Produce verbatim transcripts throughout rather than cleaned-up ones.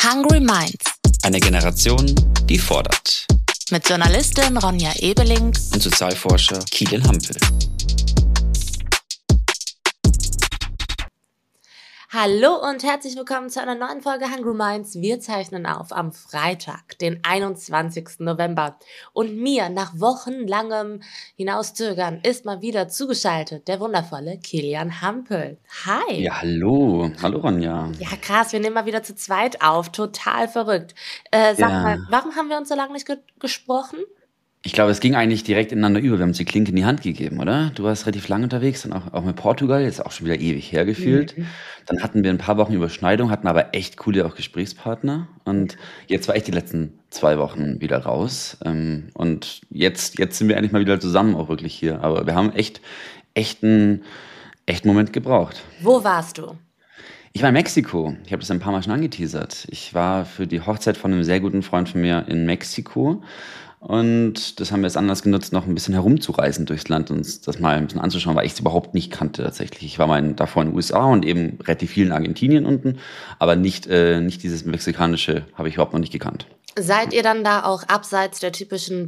Hungry Minds. Eine Generation, die fordert. Mit Journalistin Ronja Ebeling und Sozialforscher Kilian Hampel. Hallo und herzlich willkommen zu einer neuen Folge Hungry Minds. Wir zeichnen auf am Freitag, den einundzwanzigsten November. Und mir nach wochenlangem Hinauszögern ist mal wieder zugeschaltet der wundervolle Kilian Hampel. Hi. Ja, hallo. Hallo, Ronja. Ja, krass, wir nehmen mal wieder zu zweit auf. Total verrückt. Äh, sag Ja. mal, warum haben wir uns so lange nicht ge- gesprochen? Ich glaube, es ging eigentlich direkt ineinander über. Wir haben uns die Klinke in die Hand gegeben, oder? Du warst relativ lange unterwegs, dann auch, auch mit Portugal, jetzt auch schon wieder ewig hergefühlt. Mhm. Dann hatten wir ein paar Wochen Überschneidung, hatten aber echt coole auch Gesprächspartner. Und jetzt war ich die letzten zwei Wochen wieder raus. Ähm, Und jetzt, jetzt sind wir endlich mal wieder zusammen auch wirklich hier. Aber wir haben echt, echt einen, echt einen Moment gebraucht. Wo warst du? Ich war in Mexiko. Ich habe das ein paar Mal schon angeteasert. Ich war für die Hochzeit von einem sehr guten Freund von mir in Mexiko. Und das haben wir jetzt anders genutzt, noch ein bisschen herumzureisen durchs Land und uns das mal ein bisschen anzuschauen, weil ich es überhaupt nicht kannte tatsächlich. Ich war mal in, davor in den U S A und eben relativ viel in Argentinien unten, aber nicht, äh, nicht dieses mexikanische habe ich überhaupt noch nicht gekannt. Seid ihr dann da auch abseits der typischen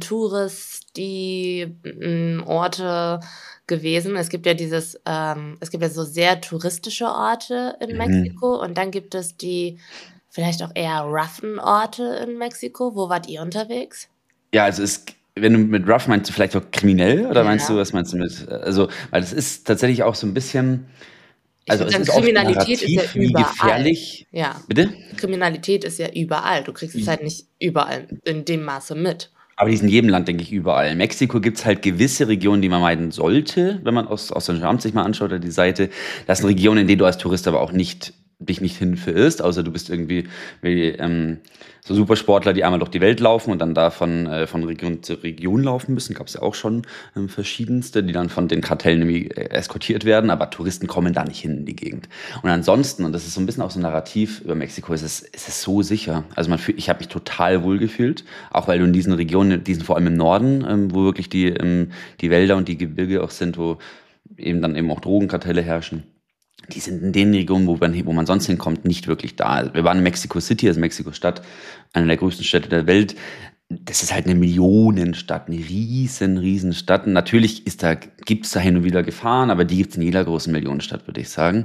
Tourist-Orte gewesen? Es gibt ja dieses, ähm, es gibt ja so sehr touristische Orte in Mhm. Mexiko und dann gibt es die vielleicht auch eher roughen Orte in Mexiko. Wo wart ihr unterwegs? Ja, also es, wenn du mit rough meinst du vielleicht auch kriminell oder meinst Ja. du, was meinst du mit, also, weil das ist tatsächlich auch so ein bisschen, Ich also würde es sagen, ist oft Kriminalität ist ja narrativ, wie überall. gefährlich, Ja, bitte? Kriminalität ist ja überall. Du kriegst es halt nicht überall in dem Maße mit. Aber die ist in jedem Land, denke ich, überall. In Mexiko gibt es halt gewisse Regionen, die man meiden sollte, wenn man aus, aus der Amt sich mal anschaut, oder die Seite. Das sind Regionen, in denen du als Tourist aber auch nicht, dich nicht hin verirrst, außer du bist irgendwie wie, ähm, so Supersportler, die einmal durch die Welt laufen und dann da von, äh, von Region zu Region laufen müssen. Gab es ja auch schon ähm, verschiedenste, die dann von den Kartellen irgendwie äh, eskortiert werden, aber Touristen kommen da nicht hin in die Gegend. Und ansonsten, und das ist so ein bisschen auch so ein Narrativ über Mexiko, ist es, ist es so sicher. Also man fühlt, ich habe mich total wohl gefühlt, auch weil du in diesen Regionen, diesen vor allem im Norden, ähm, wo wirklich die, ähm, die Wälder und die Gebirge auch sind, wo eben dann eben auch Drogenkartelle herrschen. Die sind in den Regionen, wo man, wo man sonst hinkommt, nicht wirklich da. Also wir waren in Mexico City, also Mexiko-Stadt, eine der größten Städte der Welt. Das ist halt eine Millionenstadt, eine riesen, riesen Stadt. Und natürlich ist da, gibt's da hin und wieder Gefahren, aber die gibt's in jeder großen Millionenstadt, würde ich sagen.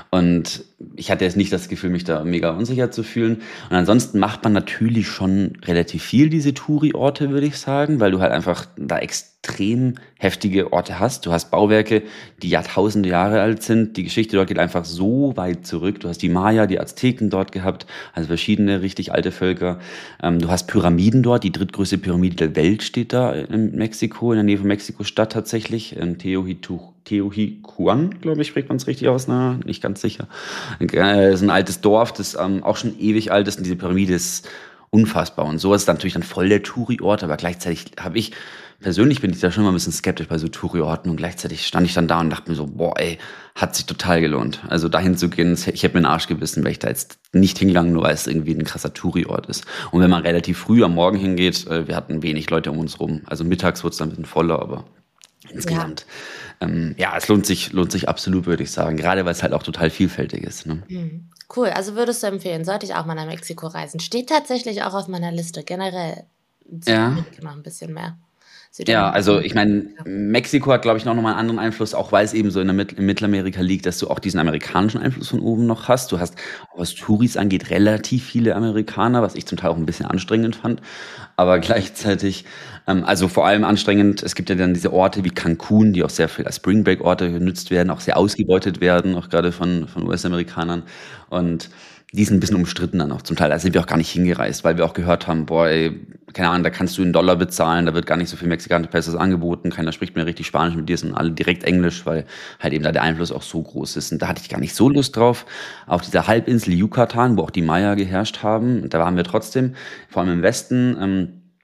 Und ich hatte jetzt nicht das Gefühl, mich da mega unsicher zu fühlen. Und ansonsten macht man natürlich schon relativ viel diese Touri-Orte, würde ich sagen, weil du halt einfach da extrem heftige Orte hast. Du hast Bauwerke, die Jahrtausende Jahre alt sind. Die Geschichte dort geht einfach so weit zurück. Du hast die Maya, die Azteken dort gehabt, also verschiedene richtig alte Völker. Ähm, du hast Pyramiden dort. Die drittgrößte Pyramide der Welt steht da in Mexiko, in der Nähe von Mexiko-Stadt tatsächlich. In Teotihuacan. Teotihuacan, glaube ich, spricht man es richtig aus, na, nicht ganz sicher. Äh, ist ein altes Dorf, das ähm, auch schon ewig alt ist und diese Pyramide ist unfassbar. Und so ist es natürlich dann voll der Touri-Ort, aber gleichzeitig habe ich, persönlich bin ich da schon mal ein bisschen skeptisch bei so Touri-Orten und gleichzeitig stand ich dann da und dachte mir so, boah, ey, hat sich total gelohnt. Also dahin zu gehen, ich hätte mir den Arsch gebissen, weil ich da jetzt nicht hingegangen, nur weil es irgendwie ein krasser Touri-Ort ist. Und wenn man relativ früh am Morgen hingeht, äh, wir hatten wenig Leute um uns rum. Also mittags wurde es dann ein bisschen voller, aber insgesamt. Ja, ähm, ja es lohnt sich, lohnt sich absolut, würde ich sagen. Gerade weil es halt auch total vielfältig ist. Ne? Hm. Cool, also würdest du empfehlen, sollte ich auch mal nach Mexiko reisen? Steht tatsächlich auch auf meiner Liste, generell Ja. Südamerika noch ein bisschen mehr. Ja, also ich meine, Ja. Mexiko hat, glaube ich, noch mal einen anderen Einfluss, auch weil es eben so in, der Mit in Mittelamerika liegt, dass du auch diesen amerikanischen Einfluss von oben noch hast. Du hast, auch was Touris angeht, relativ viele Amerikaner, was ich zum Teil auch ein bisschen anstrengend fand. Aber gleichzeitig, ähm, also vor allem anstrengend, es gibt ja dann diese Orte wie Cancun, die auch sehr viel als Spring Break Orte genutzt werden, auch sehr ausgebeutet werden, auch gerade von, von U S-Amerikanern. Und die sind ein bisschen umstritten dann auch zum Teil. Da sind wir auch gar nicht hingereist, weil wir auch gehört haben, boah, ey, keine Ahnung, da kannst du in Dollar bezahlen, da wird gar nicht so viel mexikanische Pesos angeboten, keiner spricht mehr richtig Spanisch mit dir, sind alle direkt Englisch, weil halt eben da der Einfluss auch so groß ist. Und da hatte ich gar nicht so Lust drauf. Auf dieser Halbinsel Yucatan, wo auch die Maya geherrscht haben, da waren wir trotzdem, vor allem im Westen, ähm,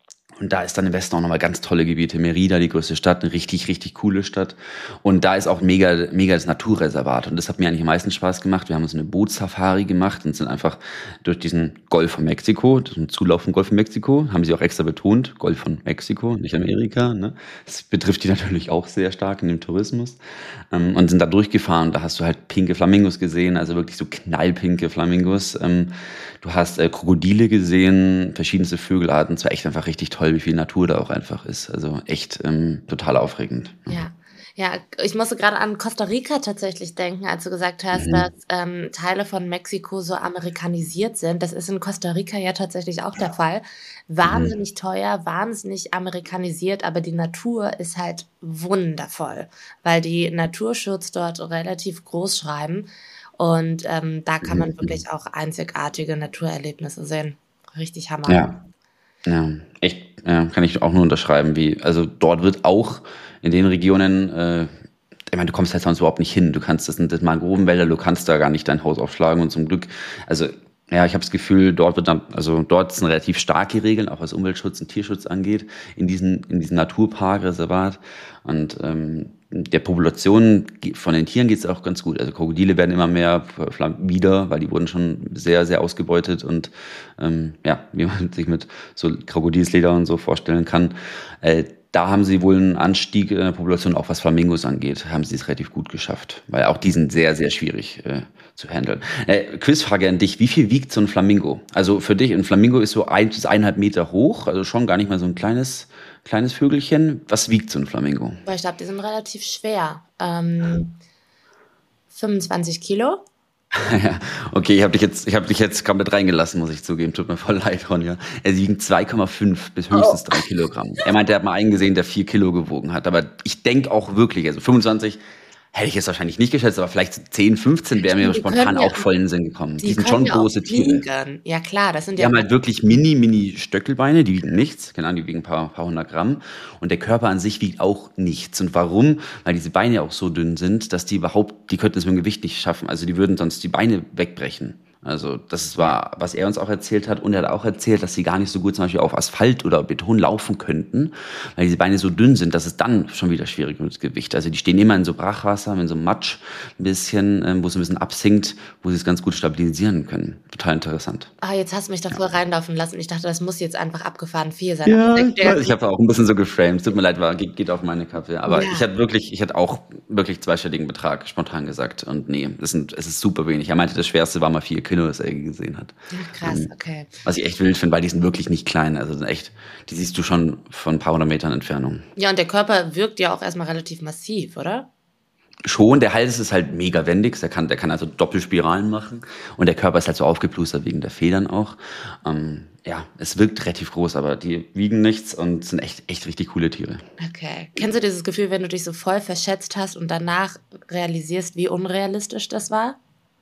Und da ist dann im Westen auch nochmal ganz tolle Gebiete. Merida, die größte Stadt, eine richtig, richtig coole Stadt. Und da ist auch mega, mega das Naturreservat. Und das hat mir eigentlich am meisten Spaß gemacht. Wir haben uns eine Bootssafari gemacht und sind einfach durch diesen Golf von Mexiko, den Zulauf vom Golf von Mexiko, haben sie auch extra betont, Golf von Mexiko, nicht Amerika. Ne? Das betrifft die natürlich auch sehr stark in dem Tourismus. Ähm, und sind da durchgefahren. Da hast du halt pinke Flamingos gesehen, also wirklich so knallpinke Flamingos. Ähm, du hast äh, Krokodile gesehen, verschiedenste Vögelarten. Es war echt einfach richtig toll, wie viel Natur da auch einfach ist. Also echt ähm, total aufregend. Ja. Ja, ich musste gerade an Costa Rica tatsächlich denken, als du gesagt hast, Mhm. dass ähm, Teile von Mexiko so amerikanisiert sind. Das ist in Costa Rica ja tatsächlich auch der Fall. Mhm. Wahnsinnig teuer, wahnsinnig amerikanisiert, aber die Natur ist halt wundervoll, weil die Naturschutz dort relativ groß schreiben. Und ähm, da kann man Mhm. wirklich auch einzigartige Naturerlebnisse sehen. Richtig Hammer. Ja, ja, echt, ja, kann ich auch nur unterschreiben, wie, also dort wird auch in den Regionen, äh, ich meine, du kommst halt sonst überhaupt nicht hin. Du kannst, das sind das Mangrovenwälder, du kannst da gar nicht dein Haus aufschlagen und zum Glück, also ja, ich habe das Gefühl, dort wird dann, also dort sind relativ starke Regeln, auch was Umweltschutz und Tierschutz angeht, in diesen, in diesem Naturpark, Reservat. Und ähm, der Population ge- von den Tieren geht es auch ganz gut. Also Krokodile werden immer mehr fla- wieder, weil die wurden schon sehr, sehr ausgebeutet und ähm, ja, wie man sich mit so Krokodilsleder und so vorstellen kann. Äh, da haben sie wohl einen Anstieg in der Population, auch was Flamingos angeht, haben sie es relativ gut geschafft. Weil auch die sind sehr, sehr schwierig äh, zu handeln. Äh, Quizfrage an dich, wie viel wiegt so ein Flamingo? Also für dich, ein Flamingo ist so ein bis eineinhalb Meter hoch, also schon gar nicht mal so ein kleines, kleines Vögelchen. Was wiegt so ein Flamingo? Aber ich glaube, die sind relativ schwer. Ähm, fünfundzwanzig Kilo? Ja, okay, ich habe dich jetzt, ich habe dich jetzt komplett reingelassen, muss ich zugeben. Tut mir voll leid, Ronja. Er wiegt zwei Komma fünf bis höchstens drei Kilogramm. Er meinte, er hat mal einen gesehen, der vier Kilo gewogen hat. Aber ich denke auch wirklich, also fünfundzwanzig hätte ich jetzt wahrscheinlich nicht geschätzt, aber vielleicht zehn, fünfzehn wäre mir Die spontan können ja, auch voll in den Sinn gekommen. Die die sind können schon ja auch große Tiere. fliegen. Ja klar, das sind Die ja haben auch halt wirklich mini, mini Stöckelbeine, die wiegen nichts, keine Ahnung, die wiegen ein paar, paar hundert Gramm. Und der Körper an sich wiegt auch nichts. Und warum? Weil diese Beine auch so dünn sind, dass die überhaupt, die könnten es mit dem Gewicht nicht schaffen. Also die würden sonst die Beine wegbrechen. Also das war, was er uns auch erzählt hat. Und er hat auch erzählt, dass sie gar nicht so gut zum Beispiel auf Asphalt oder Beton laufen könnten, weil diese Beine so dünn sind, dass es dann schon wieder schwierig mit dem Gewicht. Also die stehen immer in so Brachwasser, in so Matsch ein bisschen, ähm, wo es ein bisschen absinkt, wo sie es ganz gut stabilisieren können. Total interessant. Ah, jetzt hast du mich da voll reinlaufen lassen. Ich dachte, das muss jetzt einfach abgefahren viel sein. Ja, Aber ich der, weiß, ich habe auch ein bisschen so geframed. Tut mir leid, war, geht, geht auf meine Kappe. Aber ja, ich hatte wirklich, ich hatte auch wirklich zweistelligen Betrag spontan gesagt. Und nee, es, sind, es ist super wenig. Er meinte, das Schwerste war mal vier Kilo, das er gesehen hat. ja, krass, Ähm, okay. Was ich echt wild finde, weil die sind wirklich nicht klein. Also sind echt, die siehst du schon von ein paar hundert Metern Entfernung. Ja, und der Körper wirkt ja auch erstmal relativ massiv, oder? Schon, der Hals ist halt mega wendig, der kann, der kann also Doppelspiralen machen und der Körper ist halt so aufgeplustert wegen der Federn auch. Ähm, ja, es wirkt relativ groß, aber die wiegen nichts und sind echt, echt richtig coole Tiere. Okay. Kennst du dieses Gefühl, wenn du dich so voll verschätzt hast und danach realisierst, wie unrealistisch das war?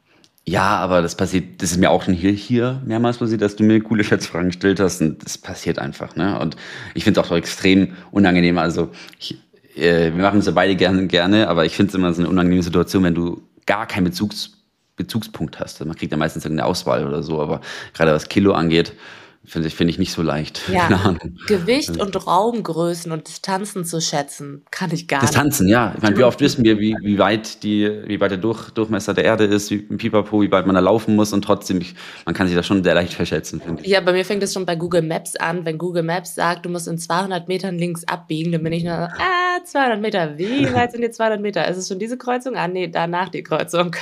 Ja, aber das passiert, das ist mir auch schon hier, hier mehrmals passiert, dass du mir coole Schätzfragen gestellt hast und das passiert einfach, ne? Und ich finde es auch so extrem unangenehm. Also ich, äh, wir machen es ja beide gerne, gerne, aber ich finde es immer so eine unangenehme Situation, wenn du gar keinen Bezugs, Bezugspunkt hast. Man kriegt ja meistens irgendeine Auswahl oder so, aber gerade was Kilo angeht, finde ich, finde ich nicht so leicht. Ja, Keine Ahnung. Gewicht und Raumgrößen und Distanzen zu schätzen, kann ich gar nicht. Distanzen, ja. Ich meine, wie oft wissen wir, wie, wie weit die, wie weit der Durch, Durchmesser der Erde ist, wie ein Pipapo, wie weit man da laufen muss und trotzdem, ich, man kann sich das schon sehr leicht verschätzen, finde ich. Ja, bei mir fängt es schon bei Google Maps an. Wenn Google Maps sagt, du musst in zweihundert Metern links abbiegen, dann bin ich nur, ah, zweihundert Meter. Wie weit sind die zweihundert Meter? Ist es schon diese Kreuzung? Ah, nee, danach die Kreuzung.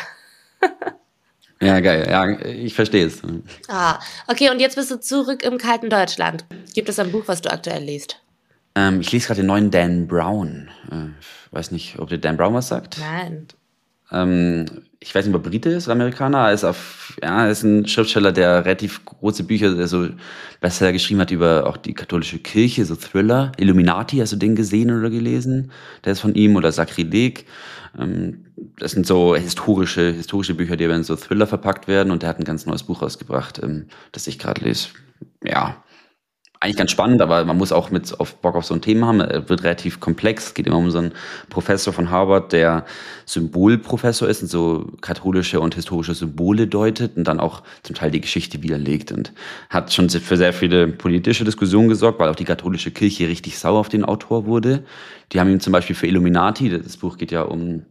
Ja, geil. Ja, ich verstehe es. Ah, okay, und jetzt bist du zurück im kalten Deutschland. Gibt es ein Buch, was du aktuell liest? Ähm, ich lese gerade den neuen Dan Brown. Äh, ich weiß nicht, ob dir Dan Brown was sagt. Nein. Ähm, ich weiß nicht, ob er Brite ist oder Amerikaner. Er ist, auf, ja, er ist ein Schriftsteller, der relativ große Bücher, der so Bestseller geschrieben hat über auch die katholische Kirche, so Thriller. Illuminati, hast du den gesehen oder gelesen? Der ist von ihm, oder Sakrileg. Ähm, das sind so historische, historische Bücher, die aber in so Thriller verpackt werden, und der hat ein ganz neues Buch rausgebracht, ähm, das ich gerade lese. Ja, eigentlich ganz spannend, aber man muss auch mit auf Bock auf so ein Thema haben. Er wird relativ komplex. Es geht immer um so einen Professor von Harvard, der Symbolprofessor ist und so katholische und historische Symbole deutet und dann auch zum Teil die Geschichte widerlegt und hat schon für sehr viele politische Diskussionen gesorgt, weil auch die katholische Kirche richtig sauer auf den Autor wurde. Die haben ihm zum Beispiel für Illuminati, das Buch geht ja um,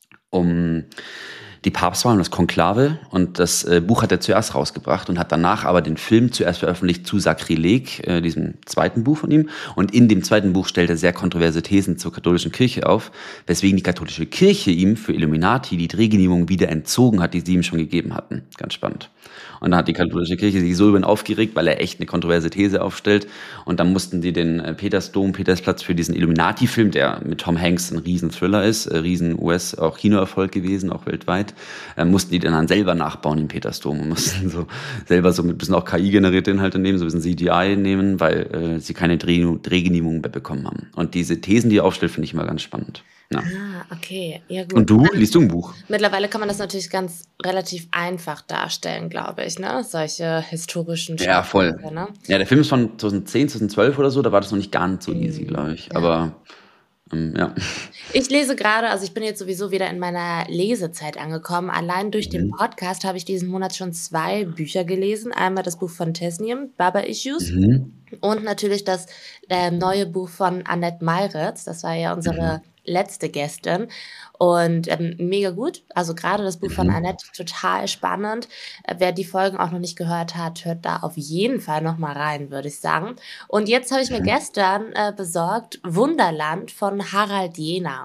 um die Papstwahl und das Konklave, und das äh, Buch hat er zuerst rausgebracht und hat danach aber den Film zuerst veröffentlicht zu Sakrileg, äh, diesem zweiten Buch von ihm, und in dem zweiten Buch stellt er sehr kontroverse Thesen zur katholischen Kirche auf, weswegen die katholische Kirche ihm für Illuminati die Drehgenehmigung wieder entzogen hat, die sie ihm schon gegeben hatten. Ganz spannend. Und dann hat die katholische Kirche sich so über ihn aufgeregt, weil er echt eine kontroverse These aufstellt. Und dann mussten die den äh, Petersdom, Petersplatz für diesen Illuminati-Film, der mit Tom Hanks ein Riesen-Thriller ist, äh, Riesen-U S, auch Kinoerfolg gewesen, auch weltweit, äh, mussten die dann selber nachbauen im Petersdom und mussten so selber so mit ein bisschen auch K I-generierte Inhalte nehmen, so ein bisschen C G I nehmen, weil äh, sie keine Dreh Drehgenehmigung mehr bekommen haben. Und diese Thesen, die er aufstellt, finde ich immer ganz spannend. Ja. Ah, okay. Ja, gut. Und du? Liest du ein Buch? Mittlerweile kann man das natürlich ganz relativ einfach darstellen, glaube ich, ne? Solche historischen Ja, voll. Schwerpunkte, ne? Ja, der Film ist von zwanzig zehn, zwanzig zwölf oder so, da war das noch nicht ganz so easy, glaube ich. Ja. Aber ähm, ja. Ich lese gerade, also ich bin jetzt sowieso wieder in meiner Lesezeit angekommen. Allein durch den Mhm. Podcast habe ich diesen Monat schon zwei Bücher gelesen. Einmal das Buch von Tesnium, Baba Issues, Mhm. und natürlich das äh, neue Buch von Annette Meiritz. Das war ja unsere Mhm. letzte Gästin. Und ähm, mega gut. Also gerade das Buch von Mhm. Annette, total spannend. Äh, wer die Folgen auch noch nicht gehört hat, hört da auf jeden Fall nochmal rein, würde ich sagen. Und jetzt habe ich mir Mhm. gestern äh, besorgt Wunderland von Harald Jena.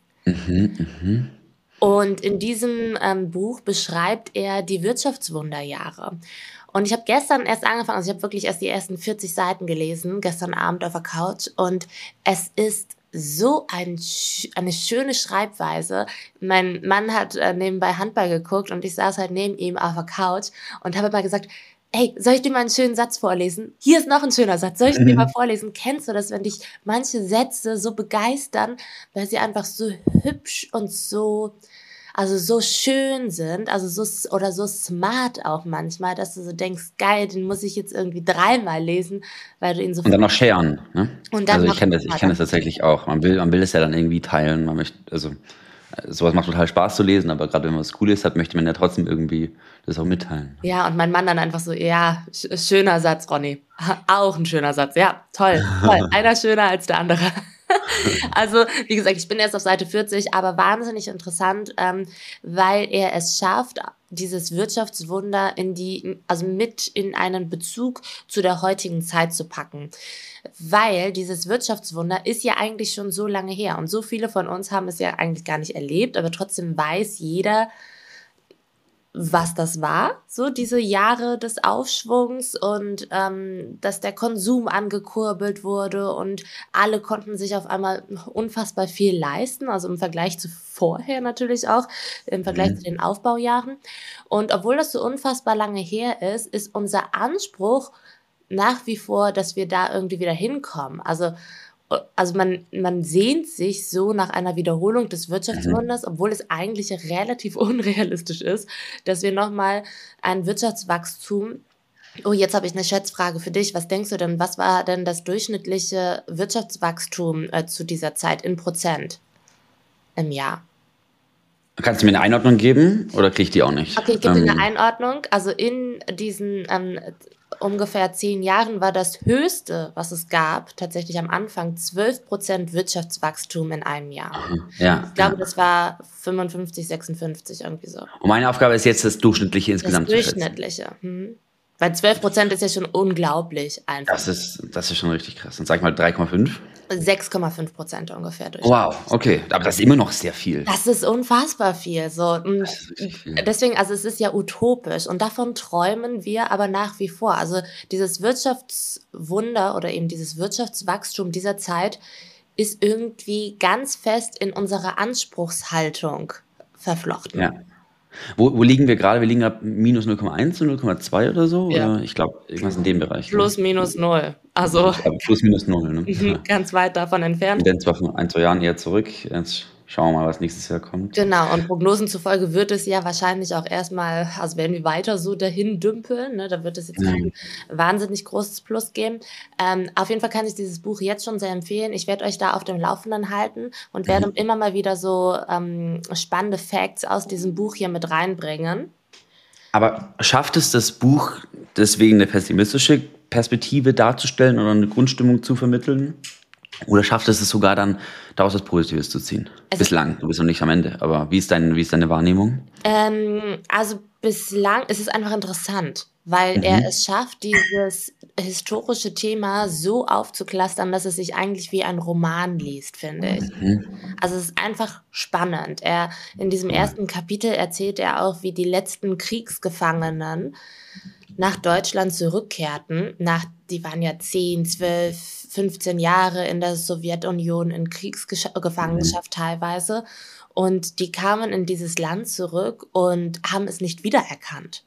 Mhm. Mhm. Und in diesem ähm, Buch beschreibt er die Wirtschaftswunderjahre. Und ich habe gestern erst angefangen, also ich habe wirklich erst die ersten vierzig Seiten gelesen, gestern Abend auf der Couch. Und es ist so ein, sch- eine schöne Schreibweise. Mein Mann hat äh, nebenbei Handball geguckt und ich saß halt neben ihm auf der Couch und habe immer gesagt, hey, soll ich dir mal einen schönen Satz vorlesen? Hier ist noch ein schöner Satz. Soll ich dir mal Mhm. vorlesen? Kennst du das, wenn dich manche Sätze so begeistern, weil sie einfach so hübsch und so, also so schön sind, also so s- oder so smart auch manchmal, dass du so denkst, geil, den muss ich jetzt irgendwie dreimal lesen, weil du ihn so Und dann noch sharen, ne? und dann Also ich noch kenne das, ich mal kenne das dann. tatsächlich auch. Man will, man will es ja dann irgendwie teilen. Man möchte, also äh, sowas macht total Spaß zu lesen, aber gerade wenn man was Cooles hat, möchte man ja trotzdem irgendwie das auch mitteilen. Ja, und mein Mann dann einfach so, ja, sch schöner Satz, Ronny. Auch ein schöner Satz. Ja, toll, toll. Einer schöner als der andere. Also, wie gesagt, ich bin erst auf Seite vierzig, aber wahnsinnig interessant, ähm, weil er es schafft, dieses Wirtschaftswunder in die, also mit in einen Bezug zu der heutigen Zeit zu packen. Weil dieses Wirtschaftswunder ist ja eigentlich schon so lange her und so viele von uns haben es ja eigentlich gar nicht erlebt, aber trotzdem weiß jeder, was das war, so diese Jahre des Aufschwungs und ähm, dass der Konsum angekurbelt wurde und alle konnten sich auf einmal unfassbar viel leisten, also im Vergleich zu vorher natürlich auch, im Vergleich zu Mhm. den Aufbaujahren. Und obwohl das so unfassbar lange her ist, ist unser Anspruch nach wie vor, dass wir da irgendwie wieder hinkommen. Also also man, man sehnt sich so nach einer Wiederholung des Mhm. Wirtschaftswunders, obwohl es eigentlich relativ unrealistisch ist, dass wir nochmal ein Wirtschaftswachstum. Oh, jetzt habe ich eine Schätzfrage für dich. Was denkst du denn, was war denn das durchschnittliche Wirtschaftswachstum äh, zu dieser Zeit in Prozent im Jahr? Kannst du mir eine Einordnung geben oder kriege ich die auch nicht? Okay, ich gebe dir eine Ähm, Einordnung. Also in diesen ähm, ungefähr zehn Jahren war das höchste, was es gab, tatsächlich am Anfang zwölf Prozent Wirtschaftswachstum in einem Jahr. aha, ja, Ich glaube, ja. das war fünfundfünfzig, sechsundfünfzig, irgendwie so. Und meine Aufgabe ist jetzt, das Durchschnittliche Das insgesamt zu schätzen. Durchschnittliche. Hm. Weil zwölf Prozent ist ja schon unglaublich einfach. Das ist, das ist schon richtig krass. Und sag ich mal drei Komma fünf. sechs Komma fünf Prozent ungefähr durch. Wow, okay. Aber das ist immer noch sehr viel. Das ist unfassbar viel. So. Und Das ist richtig viel. deswegen, also es ist ja utopisch und davon träumen wir aber nach wie vor. Also dieses Wirtschaftswunder oder eben dieses Wirtschaftswachstum dieser Zeit ist irgendwie ganz fest in unserer Anspruchshaltung verflochten. Ja. Wo, wo liegen wir gerade? Wir liegen ab minus null Komma eins und null Komma zwei oder so? Ja. Oder ich glaube, irgendwas in dem Bereich. Plus, minus, null. Also Ne? Plus minus null. Ne? Ja. ganz weit davon entfernt. Tendenz war von ein, zwei Jahren eher zurück. Jetzt Schauen wir mal, was nächstes Jahr kommt. Genau, und Prognosen zufolge wird es ja wahrscheinlich auch erstmal, also werden wir weiter so dahin dümpeln, ne? Da wird es jetzt kein wahnsinnig großes Plus geben. Ähm, auf jeden Fall kann ich dieses Buch jetzt schon sehr empfehlen. Ich werde euch da auf dem Laufenden halten und werde Mhm. immer mal wieder so ähm, spannende Facts aus diesem Buch hier mit reinbringen. Aber schafft es das Buch deswegen eine pessimistische Perspektive darzustellen oder eine Grundstimmung zu vermitteln? Oder schafft es es sogar dann, daraus was Positives zu ziehen? Also- Bislang, du bist noch nicht am Ende, aber wie ist, dein, wie ist deine Wahrnehmung? Ähm, also bislang ist es einfach interessant, weil Mhm. er es schafft, dieses historische Thema so aufzuklustern, dass es sich eigentlich wie ein Roman liest, finde ich. Mhm. Also es ist einfach spannend. Er, in diesem ersten Kapitel erzählt er auch, wie die letzten Kriegsgefangenen nach Deutschland zurückkehrten. Nach, die waren ja zehn, zwölf, fünfzehn Jahre in der Sowjetunion in Kriegsgefangenschaft teilweise. Und die kamen in dieses Land zurück und haben es nicht wiedererkannt.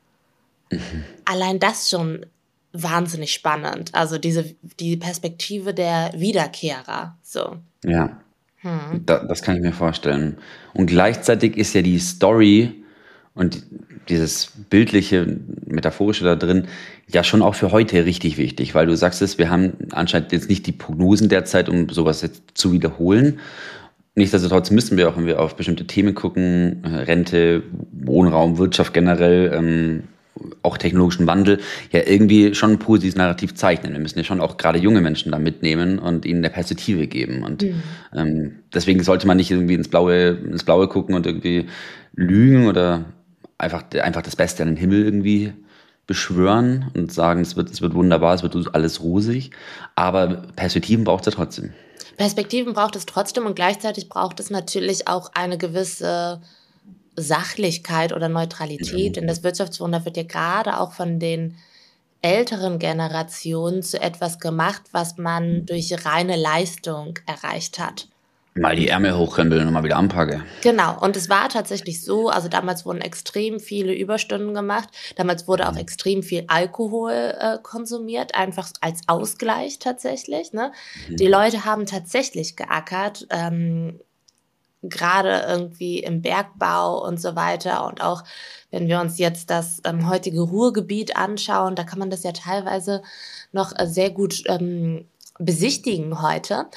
Allein das schon wahnsinnig spannend. Also diese, die Perspektive der Wiederkehrer. So. Ja, Hm. da, das kann ich mir vorstellen. Und gleichzeitig ist ja die Story und dieses bildliche, metaphorische da drin ja schon auch für heute richtig wichtig, weil du sagst es, wir haben anscheinend jetzt nicht die Prognosen derzeit, um sowas jetzt zu wiederholen. Nichtsdestotrotz müssen wir auch, wenn wir auf bestimmte Themen gucken, äh, Rente, Wohnraum, Wirtschaft generell, ähm, auch technologischen Wandel, ja irgendwie schon ein positives Narrativ zeichnen. Wir müssen ja schon auch gerade junge Menschen da mitnehmen und ihnen eine Perspektive geben. Und Mhm. ähm, deswegen sollte man nicht irgendwie ins Blaue, ins Blaue gucken und irgendwie lügen oder einfach, einfach das Beste an den Himmel irgendwie beschwören und sagen, es wird, es wird wunderbar, es wird alles rosig. Aber Perspektiven braucht es ja trotzdem. Perspektiven braucht es trotzdem und gleichzeitig braucht es natürlich auch eine gewisse Sachlichkeit oder Neutralität, denn das Wirtschaftswunder wird ja gerade auch von den älteren Generationen zu etwas gemacht, was man durch reine Leistung erreicht hat. Mal die Ärmel hochkrempeln und mal wieder anpacken. Genau, und es war tatsächlich so, also damals wurden extrem viele Überstunden gemacht, damals wurde auch extrem viel Alkohol äh, konsumiert, einfach als Ausgleich tatsächlich. Ne? Die Leute haben tatsächlich geackert, ähm, gerade irgendwie im Bergbau und so weiter. Und auch wenn wir uns jetzt das ähm, heutige Ruhrgebiet anschauen, da kann man das ja teilweise noch äh, sehr gut ähm, besichtigen heute.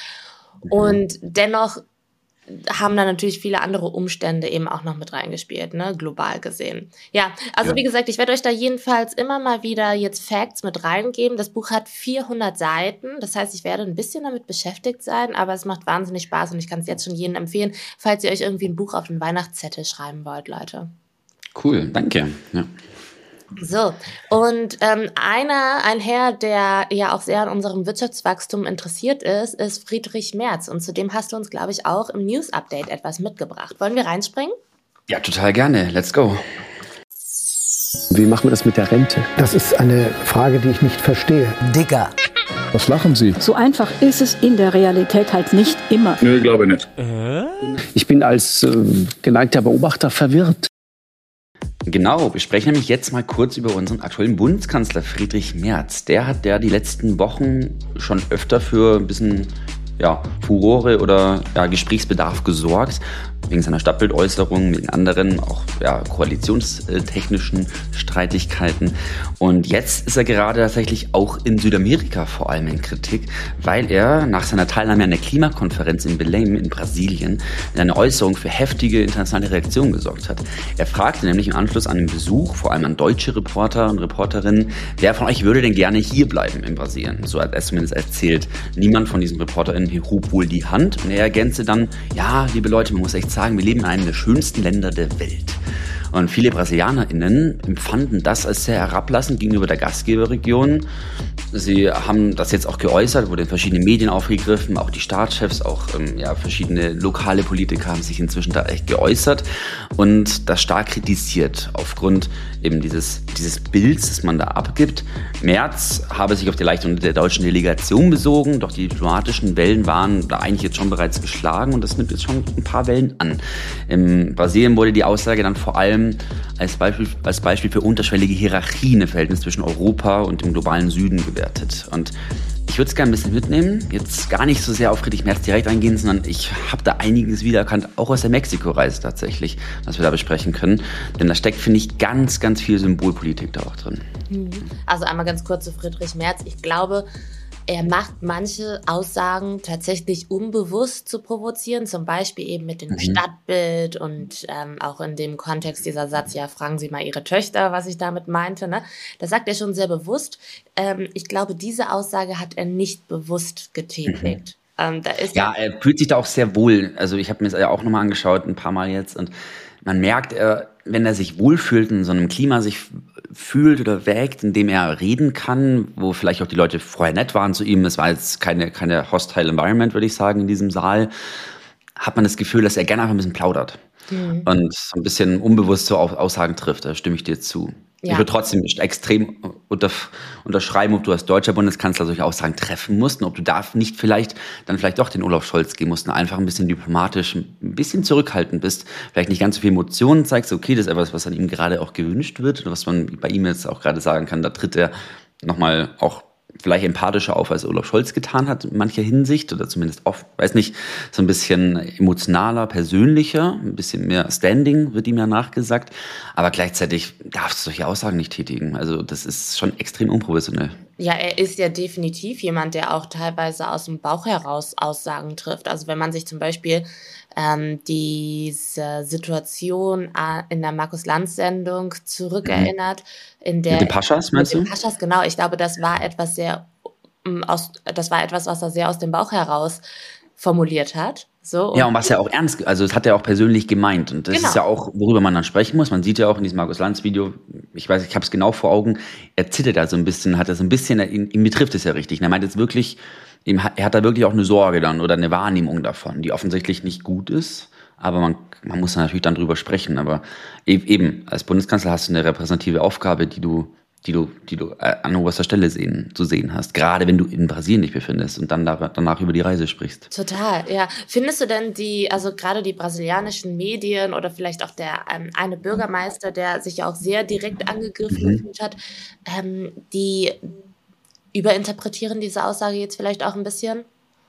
Und dennoch haben da natürlich viele andere Umstände eben auch noch mit reingespielt, ne, global gesehen. Ja, also Ja. wie gesagt, ich werde euch da jedenfalls immer mal wieder jetzt Facts mit reingeben. Das Buch hat vierhundert Seiten, das heißt, ich werde ein bisschen damit beschäftigt sein, aber es macht wahnsinnig Spaß und ich kann es jetzt schon jedem empfehlen, falls ihr euch irgendwie ein Buch auf den Weihnachtszettel schreiben wollt, Leute. Cool, danke. Ja. So, und ähm, einer, ein Herr, der ja auch sehr an unserem Wirtschaftswachstum interessiert ist, ist Friedrich Merz. Und zudem hast du uns, glaube ich, auch im News-Update etwas mitgebracht. Wollen wir reinspringen? ja, total gerne. Let's go. Wie machen wir das mit der Rente? Das ist eine Frage, die ich nicht verstehe. Digger. Was lachen Sie? So einfach ist es in der Realität halt nicht immer. Nö, glaube nicht. Ich bin als äh, geneigter Beobachter verwirrt. Genau, wir sprechen nämlich jetzt mal kurz über unseren aktuellen Bundeskanzler Friedrich Merz. Der hat ja die letzten Wochen schon öfter für ein bisschen ja, Furore oder ja, Gesprächsbedarf gesorgt, wegen seiner Stadtbildäußerungen, wegen anderen auch ja, koalitionstechnischen Streitigkeiten. Und jetzt ist er gerade tatsächlich auch in Südamerika vor allem in Kritik, weil er nach seiner Teilnahme an der Klimakonferenz in Belém in Brasilien in einer Äußerung für heftige internationale Reaktionen gesorgt hat. Er fragte nämlich im Anschluss an den Besuch, vor allem an deutsche Reporter und Reporterinnen, wer von euch würde denn gerne hier bleiben in Brasilien? So hat er zumindest erzählt. Niemand von diesen ReporterInnen hob wohl die Hand und er ergänzte dann, ja, liebe Leute, man muss echt sagen, wir leben in einem der schönsten Länder der Welt. Und viele BrasilianerInnen empfanden das als sehr herablassend gegenüber der Gastgeberregion. Sie haben das jetzt auch geäußert, wurde in verschiedenen Medien aufgegriffen, auch die Staatschefs, auch ähm, ja, verschiedene lokale Politiker haben sich inzwischen da echt geäußert und das stark kritisiert aufgrund eben dieses, dieses Bilds, das man da abgibt. Merz habe sich auf die Leitung der deutschen Delegation besogen, doch die diplomatischen Wellen waren da eigentlich jetzt schon bereits geschlagen und das nimmt jetzt schon ein paar Wellen an. In Brasilien wurde die Aussage dann vor allem als Beispiel, als Beispiel für unterschwellige Hierarchien im Verhältnis zwischen Europa und dem globalen Süden gewertet. Und ich würde es gerne ein bisschen mitnehmen. Jetzt gar nicht so sehr auf Friedrich Merz direkt eingehen, sondern ich habe da einiges wiedererkannt, auch aus der Mexiko-Reise tatsächlich, was wir da besprechen können. Denn da steckt, finde ich, ganz, ganz viel Symbolpolitik da auch drin. Also einmal ganz kurz zu Friedrich Merz. Ich glaube, er macht manche Aussagen tatsächlich unbewusst zu provozieren, zum Beispiel eben mit dem mhm. Stadtbild und ähm, auch in dem Kontext dieser Satz, ja, fragen Sie mal Ihre Töchter, was ich damit meinte. Ne? Das sagt er schon sehr bewusst. Ähm, ich glaube, diese Aussage hat er nicht bewusst getätigt. Mhm. Ähm, da ist ja, er fühlt sich da auch sehr wohl. Also ich habe mir das ja auch nochmal angeschaut, ein paar Mal jetzt, und man merkt, er, wenn er sich wohlfühlt, in so einem Klima sich fühlt oder wägt, in dem er reden kann, wo vielleicht auch die Leute vorher nett waren zu ihm, es war jetzt keine, keine hostile environment, würde ich sagen, in diesem Saal, hat man das Gefühl, dass er gerne einfach ein bisschen plaudert mhm. und so ein bisschen unbewusst so Aussagen trifft, da stimme ich dir zu. Ja. Ich würde trotzdem extrem unter, unterschreiben, ob du als deutscher Bundeskanzler solche Aussagen treffen musst und ob du da nicht vielleicht dann vielleicht doch den Olaf Scholz gehen musst und einfach ein bisschen diplomatisch, ein bisschen zurückhaltend bist, vielleicht nicht ganz so viel Emotionen zeigst, okay, das ist etwas, was an ihm gerade auch gewünscht wird oder was man bei ihm jetzt auch gerade sagen kann, da tritt er nochmal auch vielleicht empathischer auf, als Olaf Scholz getan hat in mancher Hinsicht oder zumindest oft, weiß nicht, so ein bisschen emotionaler, persönlicher, ein bisschen mehr Standing wird ihm ja nachgesagt, aber gleichzeitig darfst du solche Aussagen nicht tätigen, also das ist schon extrem unprofessionell. Ja, er ist ja definitiv jemand, der auch teilweise aus dem Bauch heraus Aussagen trifft, also wenn man sich zum Beispiel ähm, diese Situation in der Markus-Lanz-Sendung zurückerinnert, in der... Mit den Paschas, meinst du? Mit den Paschas, genau. Ich glaube, das war etwas sehr, aus, das war etwas, was er sehr aus dem Bauch heraus formuliert hat. So, und ja, und was er auch ernst, also das hat er auch persönlich gemeint. Und das genau. ist ja auch, worüber man dann sprechen muss. Man sieht ja auch in diesem Markus-Lanz-Video, ich weiß, ich habe es genau vor Augen, er zittert da so ein bisschen, hat er so ein bisschen, ihn, ihn betrifft es ja richtig. Und er meint jetzt wirklich, ihm, er hat da wirklich auch eine Sorge dann oder eine Wahrnehmung davon, die offensichtlich nicht gut ist. Aber man, man muss da natürlich dann drüber sprechen. Aber eben, als Bundeskanzler hast du eine repräsentative Aufgabe, die du die du, die du an oberster Stelle sehen, zu sehen hast. Gerade wenn du in Brasilien dich befindest und dann da, danach über die Reise sprichst. Total, ja. Findest du denn die, also gerade die brasilianischen Medien oder vielleicht auch der ähm, eine Bürgermeister, der sich ja auch sehr direkt angegriffen mhm. gefühlt hat, ähm, die überinterpretieren diese Aussage jetzt vielleicht auch ein bisschen?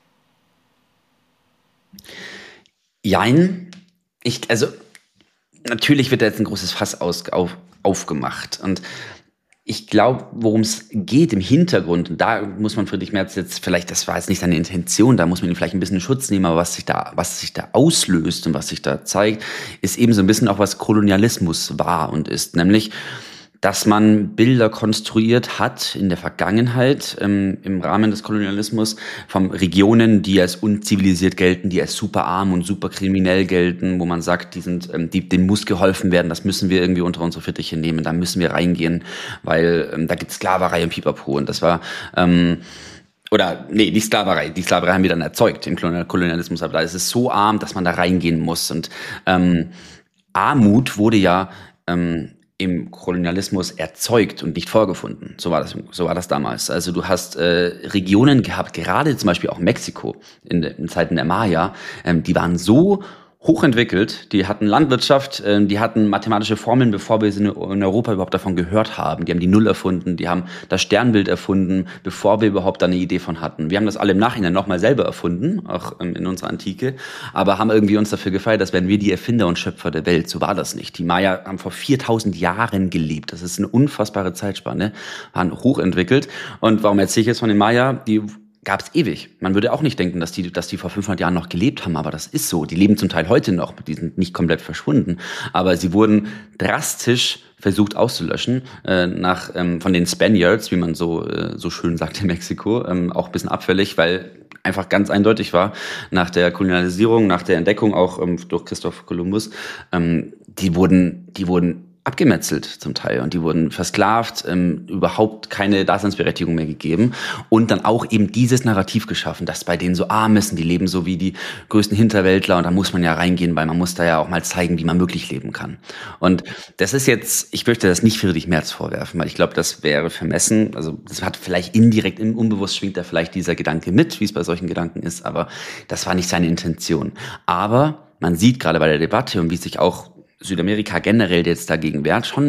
Jein. Ich, also, natürlich wird da jetzt ein großes Fass aus, auf, aufgemacht und ich glaube, worum es geht im Hintergrund, und da muss man Friedrich Merz jetzt vielleicht, das war jetzt nicht seine Intention, da muss man ihn vielleicht ein bisschen in Schutz nehmen, aber was sich da, was sich da auslöst und was sich da zeigt, ist eben so ein bisschen auch, was Kolonialismus war und ist, nämlich, dass man Bilder konstruiert hat in der Vergangenheit ähm, im Rahmen des Kolonialismus von Regionen, die als unzivilisiert gelten, die als super arm und super kriminell gelten, wo man sagt, die sind, ähm, die, denen muss geholfen werden, das müssen wir irgendwie unter unsere Fittiche nehmen, da müssen wir reingehen, weil ähm, da gibt es Sklaverei und Pipapo. Und das war ähm, Oder, nee, die Sklaverei. Die Sklaverei haben wir dann erzeugt im Kolonialismus. Aber da ist es so arm, dass man da reingehen muss. Und ähm, Armut wurde ja ähm, im Kolonialismus erzeugt und nicht vorgefunden. So war das, so war das damals. Also du hast äh, Regionen gehabt, gerade zum Beispiel auch Mexiko in, in Zeiten der Maya, ähm, die waren so hochentwickelt, die hatten Landwirtschaft, äh, die hatten mathematische Formeln, bevor wir in, in Europa überhaupt davon gehört haben. Die haben die Null erfunden, die haben das Sternbild erfunden, bevor wir überhaupt da eine Idee von hatten. Wir haben das alle im Nachhinein nochmal selber erfunden, auch ähm, in unserer Antike, aber haben irgendwie uns dafür gefeiert, dass wären wir die Erfinder und Schöpfer der Welt. So war das nicht. Die Maya haben vor viertausend Jahren gelebt. Das ist eine unfassbare Zeitspanne, waren hochentwickelt. Und warum erzähle ich jetzt von den Maya? Die gab es ewig. Man würde auch nicht denken, dass die, dass die vor fünfhundert Jahren noch gelebt haben, aber das ist so. Die leben zum Teil heute noch, die sind nicht komplett verschwunden, aber sie wurden drastisch versucht auszulöschen, äh, nach ähm, von den Spaniards, wie man so äh, so schön sagt in Mexiko, ähm, auch ein bisschen abfällig, weil einfach ganz eindeutig war, nach der Kolonialisierung, nach der Entdeckung auch ähm, durch Christoph Kolumbus, ähm, die wurden, die wurden abgemetzelt zum Teil und die wurden versklavt, ähm, überhaupt keine Daseinsberechtigung mehr gegeben und dann auch eben dieses Narrativ geschaffen, dass bei denen so arm ist und die leben so wie die größten Hinterwäldler und da muss man ja reingehen, weil man muss da ja auch mal zeigen, wie man wirklich leben kann. Und das ist jetzt, ich möchte das nicht Friedrich Merz vorwerfen, weil ich glaube, das wäre vermessen, also das hat vielleicht indirekt, unbewusst schwingt da vielleicht dieser Gedanke mit, wie es bei solchen Gedanken ist, aber das war nicht seine Intention. Aber man sieht gerade bei der Debatte und wie sich auch Südamerika generell jetzt dagegen wehrt, schon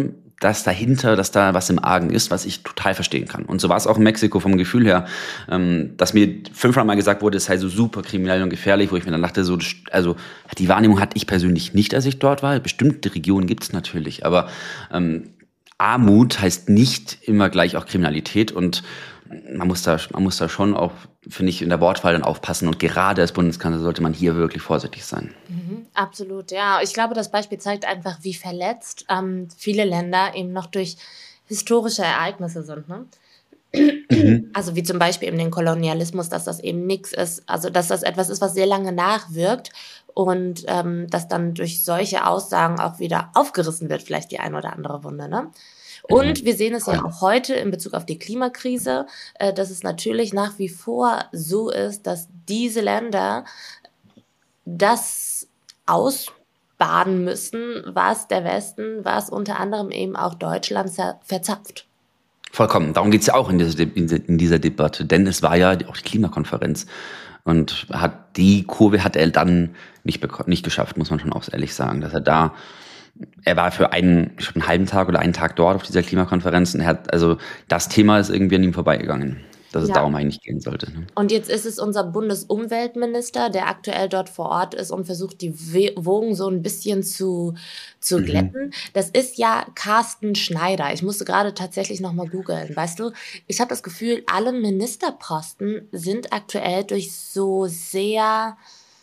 dass dahinter, dass da was im Argen ist, was ich total verstehen kann. Und so war es auch in Mexiko vom Gefühl her, ähm, dass mir fünfmal mal gesagt wurde, es sei so super kriminell und gefährlich, wo ich mir dann dachte, so, also die Wahrnehmung hatte ich persönlich nicht, als ich dort war. Bestimmte Regionen gibt es natürlich, aber ähm, Armut heißt nicht immer gleich auch Kriminalität und man muss da, man muss da schon auch, finde ich, in der Wortwahl dann aufpassen und gerade als Bundeskanzler sollte man hier wirklich vorsichtig sein. Mhm, absolut, ja. Ich glaube, das Beispiel zeigt einfach, wie verletzt ähm, viele Länder eben noch durch historische Ereignisse sind, ne? Mhm. Also wie zum Beispiel eben den Kolonialismus, dass das eben nichts ist, also dass das etwas ist, was sehr lange nachwirkt und ähm, dass dann durch solche Aussagen auch wieder aufgerissen wird, vielleicht die ein oder andere Wunde, ne? Und wir sehen es ja auch heute in Bezug auf die Klimakrise, äh, dass es natürlich nach wie vor so ist, dass diese Länder das ausbaden müssen, was der Westen, was unter anderem eben auch Deutschland verzapft. Vollkommen. Darum geht es ja auch in dieser, in dieser Debatte. Denn es war ja auch die Klimakonferenz. Und hat die Kurve hat er dann nicht, nicht geschafft, muss man schon auch ehrlich sagen. Dass er da, er war für einen, ich glaube, einen halben Tag oder einen Tag dort auf dieser Klimakonferenz. Und er hat, also das Thema ist irgendwie an ihm vorbeigegangen. Dass es ja darum eigentlich gehen sollte. Ne? Und jetzt ist es unser Bundesumweltminister, der aktuell dort vor Ort ist und versucht, die Wogen so ein bisschen zu, zu mhm. glätten. Das ist ja Carsten Schneider. Ich musste gerade tatsächlich nochmal googeln. Weißt du, ich habe das Gefühl, alle Ministerposten sind aktuell durch so sehr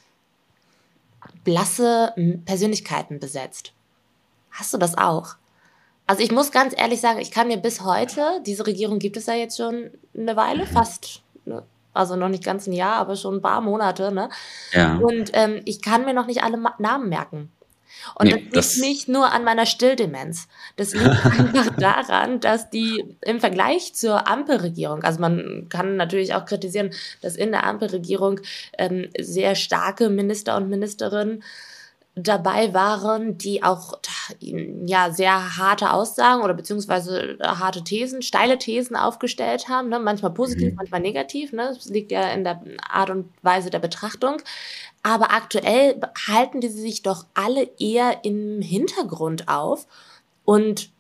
blasse Persönlichkeiten besetzt. Hast du das auch? Also ich muss ganz ehrlich sagen, ich kann mir bis heute, diese Regierung gibt es ja jetzt schon eine Weile, fast, ne? Also noch nicht ganz ein Jahr, aber schon ein paar Monate, ne? Ja. Und ähm, ich kann mir noch nicht alle Ma- Namen merken. Und Nee, das liegt das- nicht nur an meiner Stilldemenz. Das liegt einfach daran, dass die im Vergleich zur Ampelregierung, also man kann natürlich auch kritisieren, dass in der Ampelregierung ähm, sehr starke Minister und Ministerinnen dabei waren, die auch ja sehr harte Aussagen oder beziehungsweise harte Thesen, steile Thesen aufgestellt haben, ne? Manchmal positiv, mhm. manchmal negativ, ne? Das liegt ja in der Art und Weise der Betrachtung. Aber aktuell halten die sich doch alle eher im Hintergrund auf und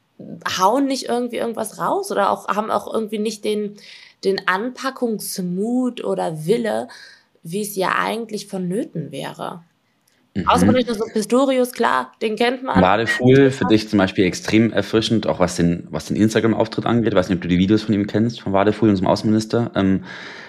hauen nicht irgendwie irgendwas raus oder auch haben auch irgendwie nicht den, den Anpackungsmut oder Wille, wie es ja eigentlich vonnöten wäre. Mhm. Außer so Pistorius, klar, den kennt man. Wadefuhl für dich zum Beispiel extrem erfrischend, auch was den, was den Instagram-Auftritt angeht. Ich weiß nicht, ob du die Videos von ihm kennst, von Wadefuhl, unserem Außenminister. Ähm,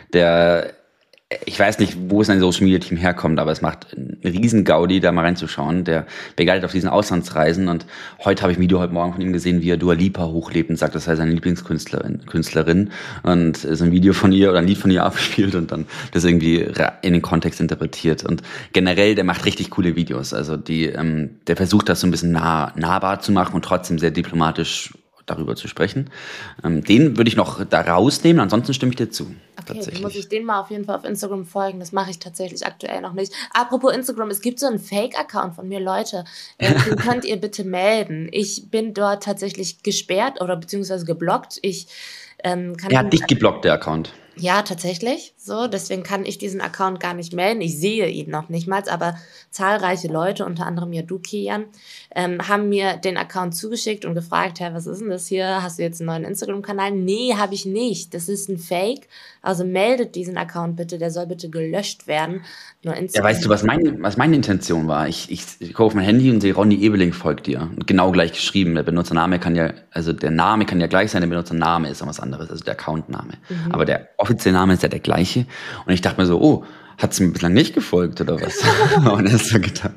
der, ich weiß nicht, wo sein Social-Media-Team herkommt, aber es macht einen riesen Gaudi, da mal reinzuschauen. Der begleitet auf diesen Auslandsreisen und heute habe ich ein Video heute Morgen von ihm gesehen, wie er Dua Lipa hochlebt und sagt, das sei seine Lieblingskünstlerin Künstlerin und so ein Video von ihr oder ein Lied von ihr abspielt und dann das irgendwie in den Kontext interpretiert. Und generell, der macht richtig coole Videos. Also die, ähm, der versucht das so ein bisschen nah, nahbar zu machen und trotzdem sehr diplomatisch darüber zu sprechen. Ähm, den würde ich noch da rausnehmen, ansonsten stimme ich dir zu. Okay, dann muss ich den mal auf jeden Fall auf Instagram folgen. Das mache ich tatsächlich aktuell noch nicht. Apropos Instagram, es gibt so einen Fake-Account von mir, Leute. Äh, den könnt ihr bitte melden. Ich bin dort tatsächlich gesperrt oder beziehungsweise geblockt. Ich ähm, kann... Er hat dich geblockt, der Account. Ja, tatsächlich. So, deswegen kann ich diesen Account gar nicht melden. Ich sehe ihn noch nicht mal, aber zahlreiche Leute, unter anderem ja du, Kian, ähm, haben mir den Account zugeschickt und gefragt, hey, was ist denn das hier? Hast du jetzt einen neuen Instagram-Kanal? Nee, habe ich nicht. Das ist ein Fake. Also meldet diesen Account bitte, der soll bitte gelöscht werden. Nur ja, weißt du, was meine, was meine Intention war? Ich, ich, ich gucke auf mein Handy und sehe, Ronny Ebeling folgt dir. Und genau gleich geschrieben. Der Benutzername kann ja, also der Name kann ja gleich sein, der Benutzername ist aber was anderes, also der Accountname. Mhm. Aber der offizielle Name ist ja der gleiche. Und ich dachte mir so, oh, hat sie mir bislang nicht gefolgt oder was? Und erster Gedanke.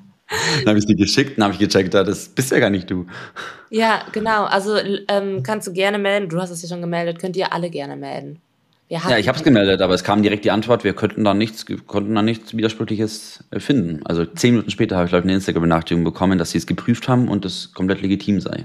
Dann habe ich sie geschickt und habe ich gecheckt, das bist ja gar nicht du. Ja, genau. Also ähm, kannst du gerne melden. Du hast es ja schon gemeldet. Könnt ihr alle gerne melden. Ja, ich habe es gemeldet, aber es kam direkt die Antwort, wir könnten da nichts, konnten da nichts Widersprüchliches finden. Also zehn Minuten später habe ich, glaube ich, eine Instagram-Benachrichtigung bekommen, dass sie es geprüft haben und es komplett legitim sei.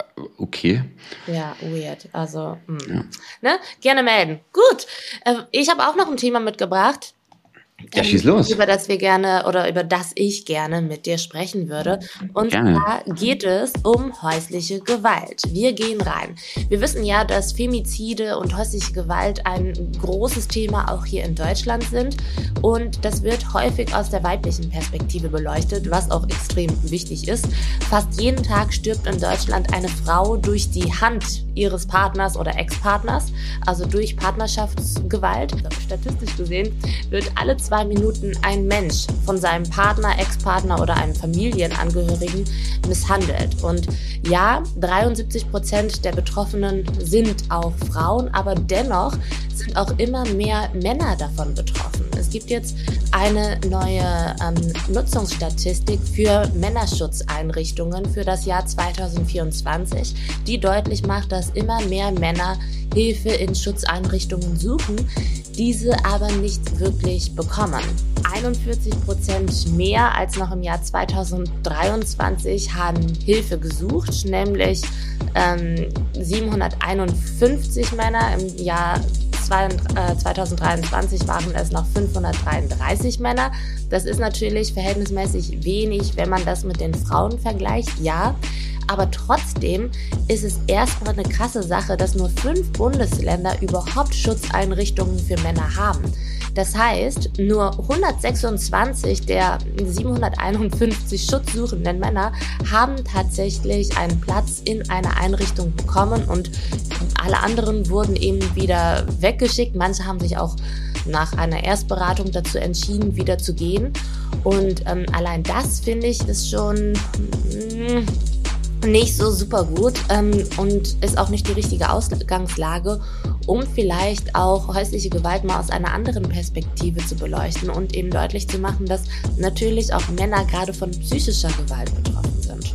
Okay. Ja, weird. Also, ja. Ne? Gerne melden. Gut. Äh, ich habe auch noch ein Thema mitgebracht. Ja, schieß los. Über das wir gerne oder über das ich gerne mit dir sprechen würde. Und Gerne. zwar geht es um häusliche Gewalt. Wir gehen rein. Wir wissen ja, dass Femizide und häusliche Gewalt ein großes Thema auch hier in Deutschland sind. Und das wird häufig aus der weiblichen Perspektive beleuchtet, was auch extrem wichtig ist. Fast jeden Tag stirbt in Deutschland eine Frau durch die Hand ihres Partners oder Ex-Partners, also durch Partnerschaftsgewalt. Statistisch gesehen wird alle zwei Minuten ein Mensch von seinem Partner, Ex-Partner oder einem Familienangehörigen misshandelt. Und ja, dreiundsiebzig Prozent der Betroffenen sind auch Frauen, aber dennoch sind auch immer mehr Männer davon betroffen. Es gibt jetzt eine neue ähm, Nutzungsstatistik für Männerschutzeinrichtungen für das Jahr zweitausendvierundzwanzig, die deutlich macht, dass immer mehr Männer Hilfe in Schutzeinrichtungen suchen, diese aber nicht wirklich bekommen. einundvierzig Prozent mehr als noch im Jahr zweitausenddreiundzwanzig haben Hilfe gesucht, nämlich ähm, siebenhunderteinundfünfzig Männer. Im Jahr zweitausenddreiundzwanzig waren es noch fünfhundertdreiunddreißig Männer. Das ist natürlich verhältnismäßig wenig, wenn man das mit den Frauen vergleicht, ja. Aber trotzdem ist es erstmal eine krasse Sache, dass nur fünf Bundesländer überhaupt Schutzeinrichtungen für Männer haben. Das heißt, nur hundertsechsundzwanzig der siebenhunderteinundfünfzig schutzsuchenden Männer haben tatsächlich einen Platz in einer Einrichtung bekommen und alle anderen wurden eben wieder weggeschickt. Manche haben sich auch nach einer Erstberatung dazu entschieden, wieder zu gehen. Und ähm, allein das, finde ich, ist schon mh, nicht so super gut ähm, und ist auch nicht die richtige Ausgangslage, um vielleicht auch häusliche Gewalt mal aus einer anderen Perspektive zu beleuchten und eben deutlich zu machen, dass natürlich auch Männer gerade von psychischer Gewalt betroffen sind.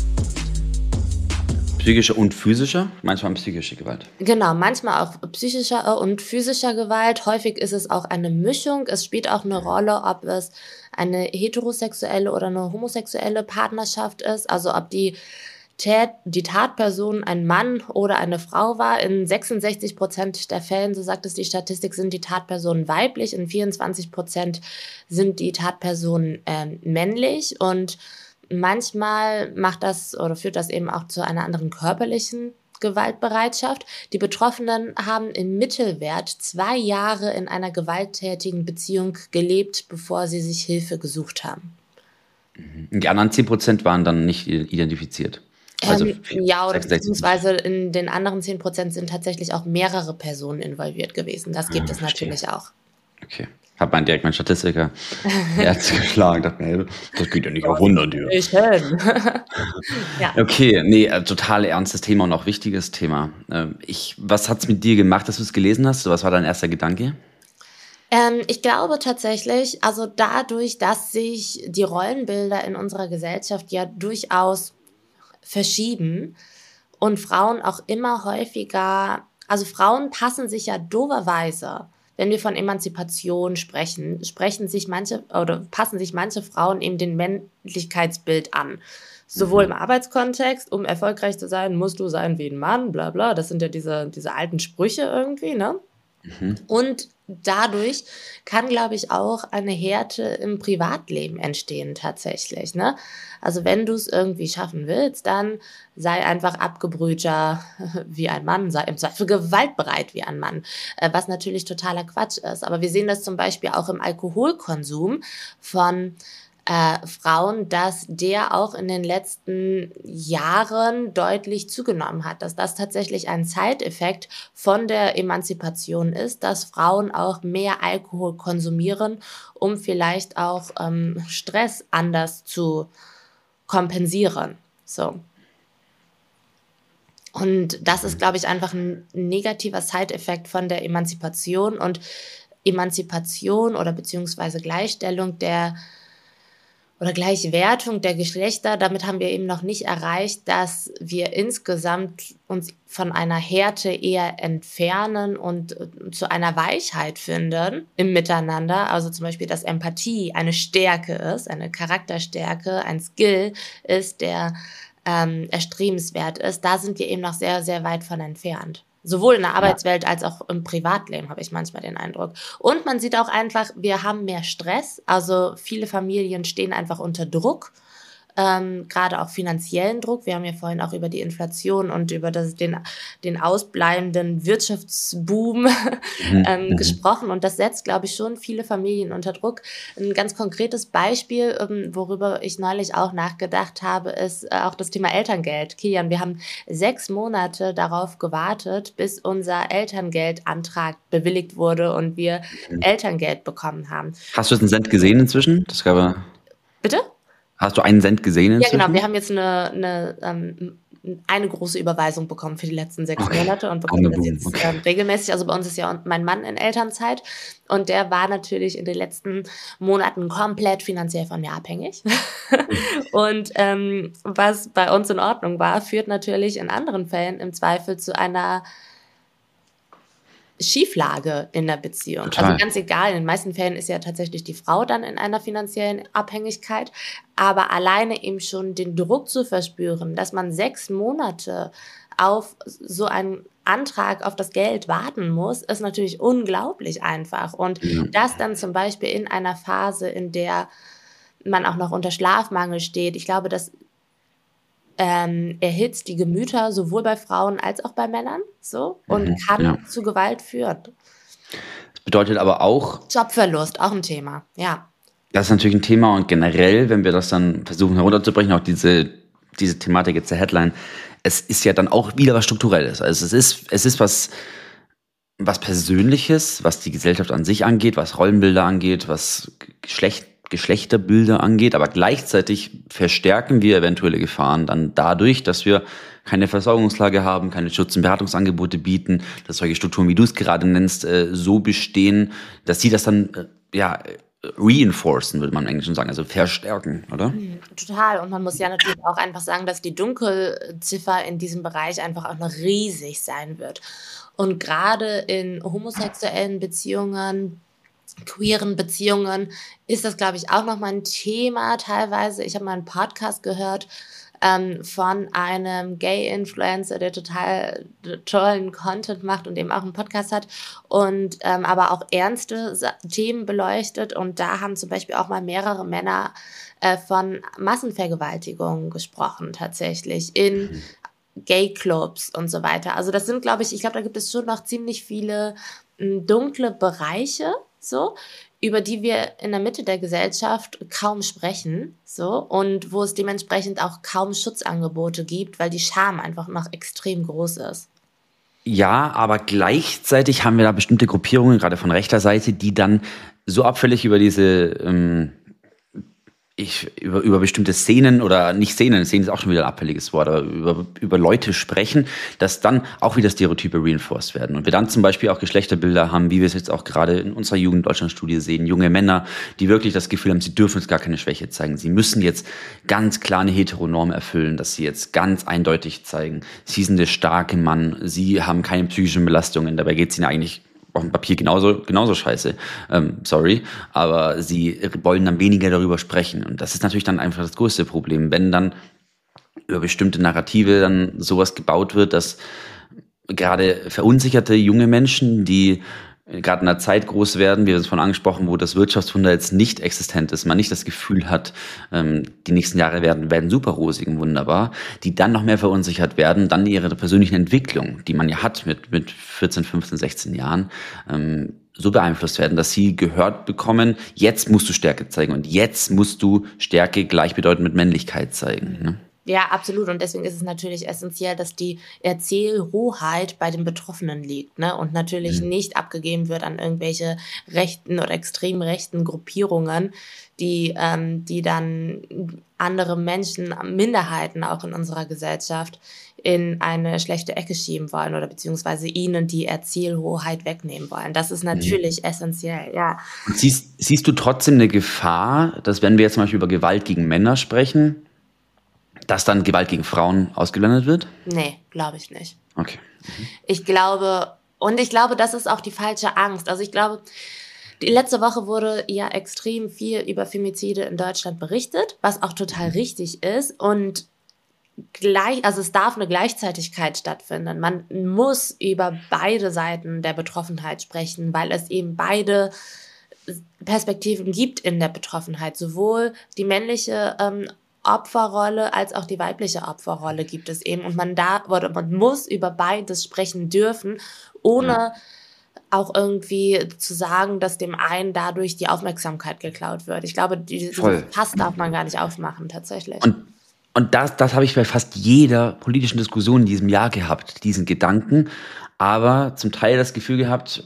Psychische und physische? Manchmal psychische Gewalt. Genau, manchmal auch psychischer und physischer Gewalt. Häufig ist es auch eine Mischung. Es spielt auch eine Rolle, ob es eine heterosexuelle oder eine homosexuelle Partnerschaft ist. Also ob die Tät, die Tatperson ein Mann oder eine Frau war. In sechsundsechzig Prozent der Fällen, so sagt es die Statistik, sind die Tatpersonen weiblich. In vierundzwanzig Prozent sind die Tatpersonen äh, männlich. Und manchmal macht das oder führt das eben auch zu einer anderen körperlichen Gewaltbereitschaft. Die Betroffenen haben im Mittelwert zwei Jahre in einer gewalttätigen Beziehung gelebt, bevor sie sich Hilfe gesucht haben. Die anderen zehn Prozent waren dann nicht identifiziert. Also ähm, ja, oder beziehungsweise in den anderen zehn Prozent sind tatsächlich auch mehrere Personen involviert gewesen. Das gibt ah, es natürlich auch. Okay. Hab mein direkt mein Statistiker Herz geschlagen. Dachte mir, das geht ja nicht auf hundert hier. Ich schön. Ja. Okay, nee, äh, total ernstes Thema und auch wichtiges Thema. Äh, ich, was hat's mit dir gemacht, dass du es gelesen hast? Was war dein erster Gedanke? Ähm, ich glaube tatsächlich, also dadurch, dass sich die Rollenbilder in unserer Gesellschaft ja durchaus verschieben und Frauen auch immer häufiger, also Frauen passen sich ja doverweise, wenn wir von Emanzipation sprechen, sprechen sich manche oder passen sich manche Frauen eben dem Männlichkeitsbild an. Sowohl im Arbeitskontext, um erfolgreich zu sein, musst du sein wie ein Mann, bla bla. Das sind ja diese, diese alten Sprüche irgendwie, ne? Mhm. Und dadurch kann, glaube ich, auch eine Härte im Privatleben entstehen tatsächlich, ne? Also wenn du es irgendwie schaffen willst, dann sei einfach abgebrühter wie ein Mann, sei im Zweifel gewaltbereit wie ein Mann, was natürlich totaler Quatsch ist. Aber wir sehen das zum Beispiel auch im Alkoholkonsum von Äh, Frauen, dass der auch in den letzten Jahren deutlich zugenommen hat, dass das tatsächlich ein Side-Effekt von der Emanzipation ist, dass Frauen auch mehr Alkohol konsumieren, um vielleicht auch ähm, Stress anders zu kompensieren. So. Und das ist, glaube ich, einfach ein negativer Side-Effekt von der Emanzipation und Emanzipation oder beziehungsweise Gleichstellung der oder Gleichwertung der Geschlechter, damit haben wir eben noch nicht erreicht, dass wir insgesamt uns von einer Härte eher entfernen und zu einer Weichheit finden im Miteinander. Also zum Beispiel, dass Empathie eine Stärke ist, eine Charakterstärke, ein Skill ist, der ähm, erstrebenswert ist. Da sind wir eben noch sehr, sehr weit von entfernt. Sowohl in der Arbeitswelt als auch im Privatleben habe ich manchmal den Eindruck. Und man sieht auch einfach, wir haben mehr Stress. Also viele Familien stehen einfach unter Druck. Ähm, gerade auch finanziellen Druck. Wir haben ja vorhin auch über die Inflation und über das, den, den ausbleibenden Wirtschaftsboom Mhm. ähm, Mhm. gesprochen. Und das setzt, glaube ich, schon viele Familien unter Druck. Ein ganz konkretes Beispiel, ähm, worüber ich neulich auch nachgedacht habe, ist äh, auch das Thema Elterngeld. Kilian, wir haben sechs Monate darauf gewartet, bis unser Elterngeldantrag bewilligt wurde und wir Elterngeld bekommen haben. Hast du jetzt einen Cent gesehen inzwischen? Das gab, Bitte? hast du einen Cent gesehen Ja, inzwischen? genau. Wir haben jetzt eine, eine, ähm, eine große Überweisung bekommen für die letzten sechs Okay. Monate und bekommen das Boom, jetzt okay. ähm, regelmäßig. Also bei uns ist ja mein Mann in Elternzeit und der war natürlich in den letzten Monaten komplett finanziell von mir abhängig. Und ähm, was bei uns in Ordnung war, führt natürlich in anderen Fällen im Zweifel zu einer Schieflage in der Beziehung. Total. Also ganz egal, in den meisten Fällen ist ja tatsächlich die Frau dann in einer finanziellen Abhängigkeit, aber alleine eben schon den Druck zu verspüren, dass man sechs Monate auf so einen Antrag auf das Geld warten muss, ist natürlich unglaublich einfach. Und Ja. das dann zum Beispiel in einer Phase, in der man auch noch unter Schlafmangel steht, ich glaube, das ähm, erhitzt die Gemüter sowohl bei Frauen als auch bei Männern so und Mhm, kann ja. zu Gewalt führen. Das bedeutet aber auch, Jobverlust, auch ein Thema, ja. das ist natürlich ein Thema und generell, wenn wir das dann versuchen herunterzubrechen, auch diese, diese Thematik jetzt der Headline, es ist ja dann auch wieder was Strukturelles. Also es ist, es ist was, was Persönliches, was die Gesellschaft an sich angeht, was Rollenbilder angeht, was Geschlecht, Geschlechterbilder angeht, aber gleichzeitig verstärken wir eventuelle Gefahren dann dadurch, dass wir keine Versorgungslage haben, keine Schutz- und Beratungsangebote bieten, dass solche Strukturen, wie du es gerade nennst, äh, so bestehen, dass sie das dann äh, ja reinforcen, würde man im Englischen sagen, also verstärken, oder? Total. Und man muss ja natürlich auch einfach sagen, dass die Dunkelziffer in diesem Bereich einfach auch noch riesig sein wird. Und gerade in homosexuellen Beziehungen, queeren Beziehungen ist das, glaube ich, auch nochmal ein Thema teilweise. Ich habe mal einen Podcast gehört ähm, von einem Gay-Influencer, der total tollen Content macht und eben auch einen Podcast hat und ähm, aber auch ernste Sa- Themen beleuchtet. Und da haben zum Beispiel auch mal mehrere Männer äh, von Massenvergewaltigungen gesprochen, tatsächlich in Gay-Clubs und so weiter. Also das sind, glaube ich, ich glaube, da gibt es schon noch ziemlich viele m, dunkle Bereiche, so, über die wir in der Mitte der Gesellschaft kaum sprechen, so, und wo es dementsprechend auch kaum Schutzangebote gibt, weil die Scham einfach noch extrem groß ist. Ja, aber gleichzeitig haben wir da bestimmte Gruppierungen, gerade von rechter Seite, die dann so abfällig über diese, ähm, ich, über, über bestimmte Szenen oder nicht Szenen, Szenen ist auch schon wieder ein abfälliges Wort, aber über, über Leute sprechen, dass dann auch wieder Stereotype reinforced werden. Und wir dann zum Beispiel auch Geschlechterbilder haben, wie wir es jetzt auch gerade in unserer Jugend-Deutschland-Studie sehen, junge Männer, die wirklich das Gefühl haben, sie dürfen jetzt gar keine Schwäche zeigen. Sie müssen jetzt ganz klar eine Heteronorm erfüllen, dass sie jetzt ganz eindeutig zeigen, sie sind der starke Mann, sie haben keine psychischen Belastungen, dabei geht es ihnen eigentlich auf dem Papier genauso, genauso scheiße, ähm, sorry, aber sie wollen dann weniger darüber sprechen. Und das ist natürlich dann einfach das größte Problem, wenn dann über bestimmte Narrative dann sowas gebaut wird, dass gerade verunsicherte junge Menschen, die gerade in einer Zeit groß werden, wir haben es vorhin angesprochen, wo das Wirtschaftswunder jetzt nicht existent ist, man nicht das Gefühl hat, ähm, die nächsten Jahre werden, werden super rosig und wunderbar, die dann noch mehr verunsichert werden, dann ihre persönlichen Entwicklung, die man ja hat mit, mit vierzehn, fünfzehn, sechzehn Jahren, ähm, so beeinflusst werden, dass sie gehört bekommen, jetzt musst du Stärke zeigen und jetzt musst du Stärke gleichbedeutend mit Männlichkeit zeigen. Ne? Ja, absolut. Und deswegen ist es natürlich essentiell, dass die Erzählhoheit bei den Betroffenen liegt, ne? Und natürlich Mhm. nicht abgegeben wird an irgendwelche rechten oder extrem rechten Gruppierungen, die, ähm, die dann andere Menschen, Minderheiten auch in unserer Gesellschaft in eine schlechte Ecke schieben wollen oder beziehungsweise ihnen die Erzählhoheit wegnehmen wollen. Das ist natürlich essentiell, ja. Und siehst, siehst du trotzdem eine Gefahr, dass wenn wir jetzt zum Beispiel über Gewalt gegen Männer sprechen, dass dann Gewalt gegen Frauen ausgeblendet wird? Nee, glaube ich nicht. Okay. Ich glaube, und ich glaube, das ist auch die falsche Angst. Also ich glaube, die letzte Woche wurde ja extrem viel über Femizide in Deutschland berichtet, was auch total richtig ist. Und gleich, also es darf eine Gleichzeitigkeit stattfinden. Man muss über beide Seiten der Betroffenheit sprechen, weil es eben beide Perspektiven gibt in der Betroffenheit. Sowohl die männliche ähm, Opferrolle als auch die weibliche Opferrolle gibt es eben. Und man da oder man muss über beides sprechen dürfen, ohne ja. auch irgendwie zu sagen, dass dem einen dadurch die Aufmerksamkeit geklaut wird. Ich glaube, dieses Fass darf man gar nicht aufmachen, tatsächlich. Und, und das, das habe ich bei fast jeder politischen Diskussion in diesem Jahr gehabt, diesen Gedanken, aber zum Teil das Gefühl gehabt,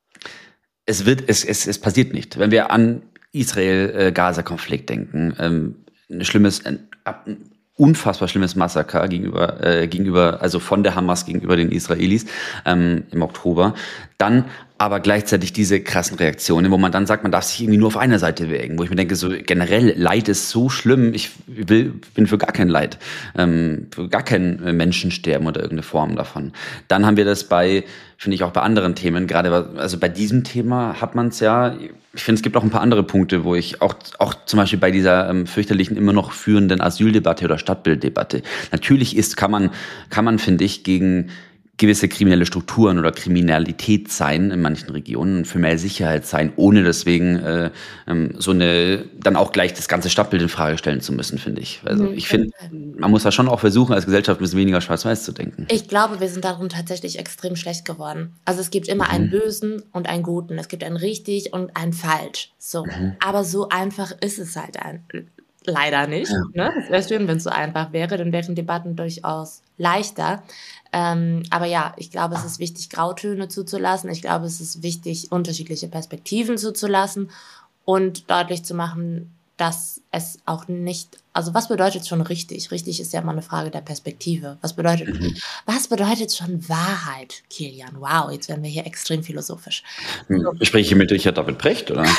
es wird, es, es, es passiert nicht. Wenn wir an Israel-Gaza-Konflikt denken, ähm, ein schlimmes, ein, ein unfassbar schlimmes Massaker gegenüber, äh, gegenüber, also von der Hamas gegenüber den Israelis ähm, im Oktober. Dann aber gleichzeitig diese krassen Reaktionen, wo man dann sagt, man darf sich irgendwie nur auf einer Seite wägen, wo ich mir denke, so generell Leid ist so schlimm, ich will, bin für gar kein Leid, ähm, für gar kein Menschensterben oder irgendeine Form davon. Dann haben wir das bei, finde ich auch bei anderen Themen, gerade also bei diesem Thema hat man es ja, ich finde, es gibt auch ein paar andere Punkte, wo ich auch, auch zum Beispiel bei dieser ähm, fürchterlichen, immer noch führenden Asyldebatte oder Stadtbilddebatte, natürlich ist, kann man, kann man, finde ich, gegen gewisse kriminelle Strukturen oder Kriminalität sein in manchen Regionen, für mehr Sicherheit sein, ohne deswegen äh, ähm, so eine, dann auch gleich das ganze Stadtbild in Frage stellen zu müssen, finde ich. Also ich finde, man muss da schon auch versuchen, als Gesellschaft ein bisschen weniger schwarz-weiß zu denken. Ich glaube, wir sind darum tatsächlich extrem schlecht geworden. Also es gibt immer mhm. einen Bösen und einen Guten. Es gibt ein richtig und ein falsch. So. Mhm. Aber so einfach ist es halt ein, leider nicht. Ja. Ne? Es wäre schön, wenn es so einfach wäre, dann wären Debatten durchaus leichter. Ähm, aber ja, ich glaube, es ist wichtig, Grautöne zuzulassen. Ich glaube, es ist wichtig, unterschiedliche Perspektiven zuzulassen und deutlich zu machen, dass es auch nicht, also was bedeutet schon richtig? Richtig ist ja immer eine Frage der Perspektive. Was bedeutet, mhm. was bedeutet schon Wahrheit, Kilian? Wow, jetzt werden wir hier extrem philosophisch. So. Ich spreche mit Richard David Precht, oder?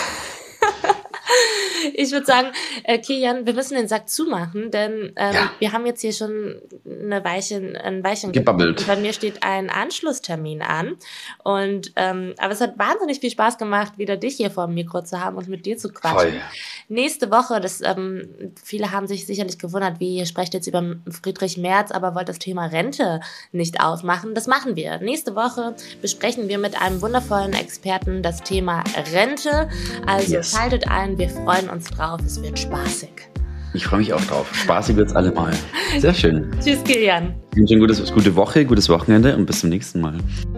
Ich würde sagen, äh, Kilian, wir müssen den Sack zumachen, denn ähm, ja. wir haben jetzt hier schon eine Weilchen, ein Weilchen gebabbelt. Und bei mir steht ein Anschlusstermin an. Und ähm, aber es hat wahnsinnig viel Spaß gemacht, wieder dich hier vor dem Mikro zu haben und mit dir zu quatschen. Voll. Nächste Woche, das ähm, viele haben sich sicherlich gewundert, wie ihr sprecht jetzt über Friedrich Merz, aber wollt das Thema Rente nicht aufmachen. Das machen wir. Nächste Woche besprechen wir mit einem wundervollen Experten das Thema Rente. Also yes. Schaltet ein, wir freuen uns drauf, es wird spaßig. Ich freue mich auch drauf. Spaßig wird's allemal. Sehr schön. Tschüss, Kilian. Ich wünsche eine gute Woche, gutes Wochenende und bis zum nächsten Mal.